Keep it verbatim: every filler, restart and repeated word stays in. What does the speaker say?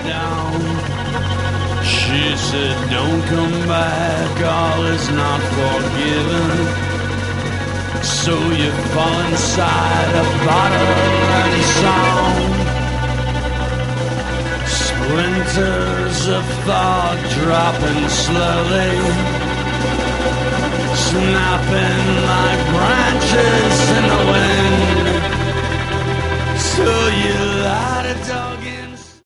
down. She said, don't come back, all is not forgiven. So you fall inside a bottle and song. Splinters of thought dropping slowly, snapping like branches in the wind. So you light a dog